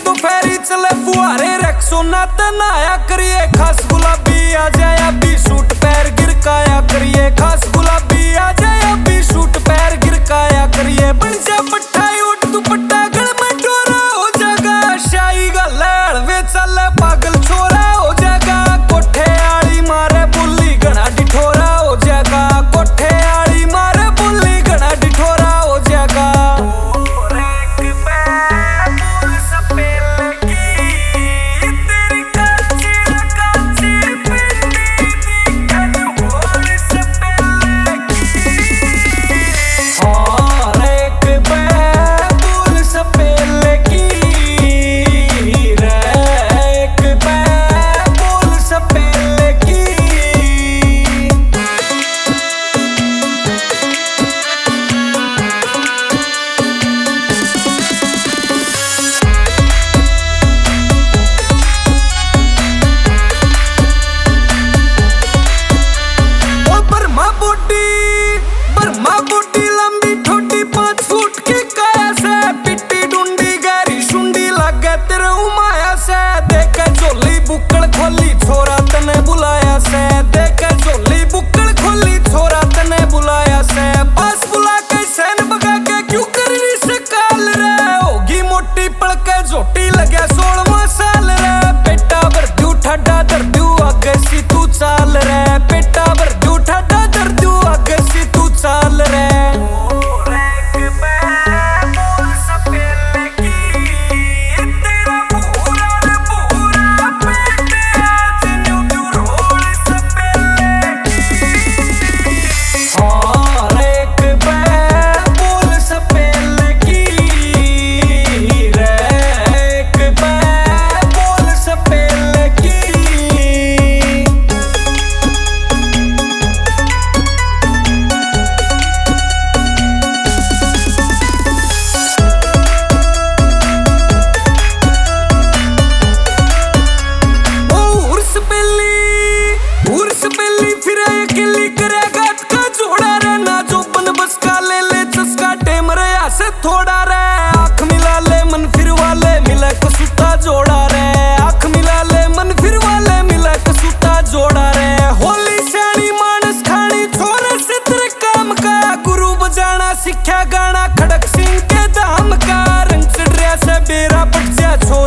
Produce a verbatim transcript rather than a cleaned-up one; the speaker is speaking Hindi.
तो फेरी चले फुहारे रख सोना तनाया करिए खास गुलाबी आ जाए अभी सूट पैर गिरकाया करिए खास गुलाबी आ जाए अभी सूट पैर गिरकाया करिए बन जा पट्टा उठ तू पट्टा गल में डोरा हो जागा शाही गल वे चल पागल छोरा हो जागा कोठे आली मारे बुल्ली घना डिठोरा हो जागा कोठे आली मारे बुल्ली घना डिठोरा हो जागा खोली छोरा तने बुलाया से देख झोली बुक्कड़ खोली छोरा तने बुलाया से पास बुला के सैन बगा के क्यों करनी से काल रे होगी मोटी पड़के झोटी लगे सोलवा साल रे पेटा भर दू ठाडा दर दू आगे सी तू चाल रे पेटा भर दू ठाडा दर दू आगे सी तू चाल रे थोड़ा रे आँख मिला ले मन फिर वाले मिले कसूता जोड़ा रे आँख मिला ले मन फिर वाले मिले कसूता जोड़ा रे होली स्याणी मानस खानी छोरे से तेरे काम का गुरु बजाना सिक्ख्या गाना खड़क सिंह के दाम का रंग चढ़िया से बेरा पट जा छोरा